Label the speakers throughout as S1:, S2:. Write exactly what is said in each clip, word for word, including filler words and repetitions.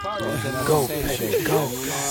S1: Go, baby, go.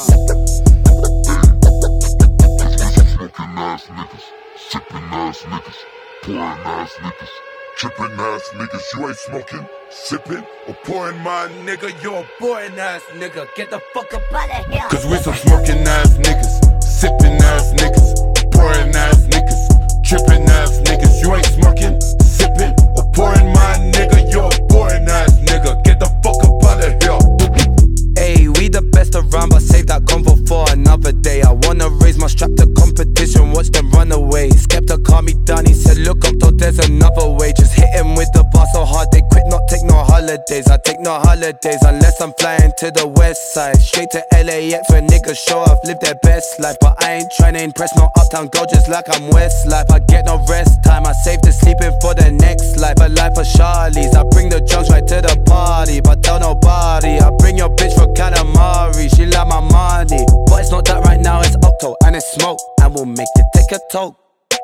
S2: Smoking ass niggas, sipping ass niggas, pouring ass niggas, tripping ass niggas. You ain't smoking, sipping, or pouring, my nigga. You're a boring ass nigga. Get the fuck up out of here. Cause we some smoking ass niggas, sipping ass niggas, pouring ass niggas, tripping ass niggas. You ain't smoking, sipping, or pouring, my nigga. You're a boring ass nigga. Get the fuck up out of here.
S1: Hey, we the best around, but save that convo for another day. I wanna raise my strap to competition, watch them run away. Skepta calm me down, he said look up though, there's another way. Just hit him with the bar so hard they quit, not take no holidays. I take no holidays unless I'm flying to the west side. Straight to L A X where niggas show off, live their best life. But I ain't tryna impress no uptown girl just like I'm Westlife. I get no rest time, I save the sleeping for the next life. A life of Charlie's, I bring the drugs right to the party, but tell nobody. I bring your bitch for calamari, she like my money. But it's not that right now, it's Octo and it's smoke, and we'll make you take a toke.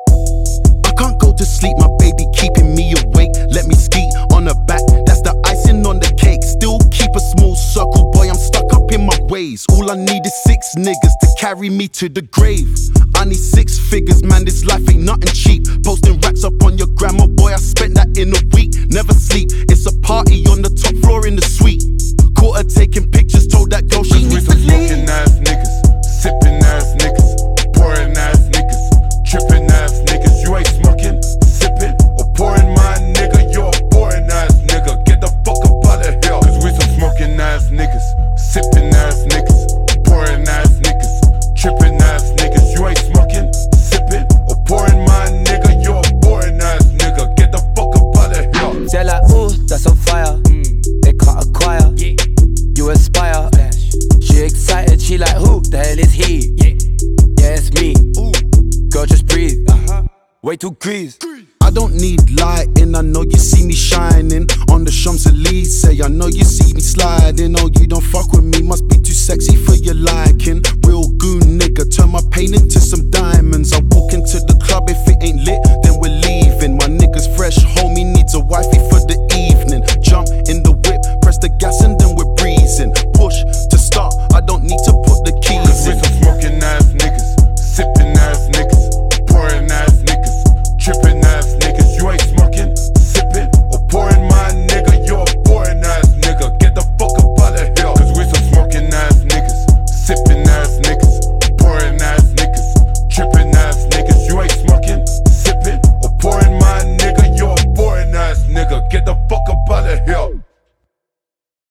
S3: I can't go to sleep, my baby keeping me awake. Let me ski on the back, that's the icing on the cake. Still keep a small circle, boy, I'm stuck up in my ways. All I need is six niggas to carry me to the grave. I need six figures, man, this life ain't nothing cheap. Posting racks up on your grandma, boy, I spent that in a week. Never sleep, it's a party on the top floor in the suite. Caught her taking pictures, told that girl she needs to leave.
S2: Smoking ass niggas, sipping ass niggas, pouring ass niggas, tripping ass niggas. You ain't smoking, sipping, or pouring, my nigga. You're a boring ass nigga. Get the fuck up out of here. Cause we some smoking ass niggas, sipping ass niggas, pouring ass niggas, tripping ass niggas. You ain't smoking, sipping, or pouring, my nigga. You're a boring ass nigga. Get the fuck up out of here.
S1: They're like, ooh, that's on fire. They can't acquire. You aspire. She excited, she like, who the hell is he? Yeah, it's me. Girl, just breathe. Way too grease.
S3: I don't need lighting, I know you see me shining on the Champs-Elysees. I know you see me sliding. Oh, you don't fuck with me, must be too sexy for your liking. Real goon nigga, turn my pain into some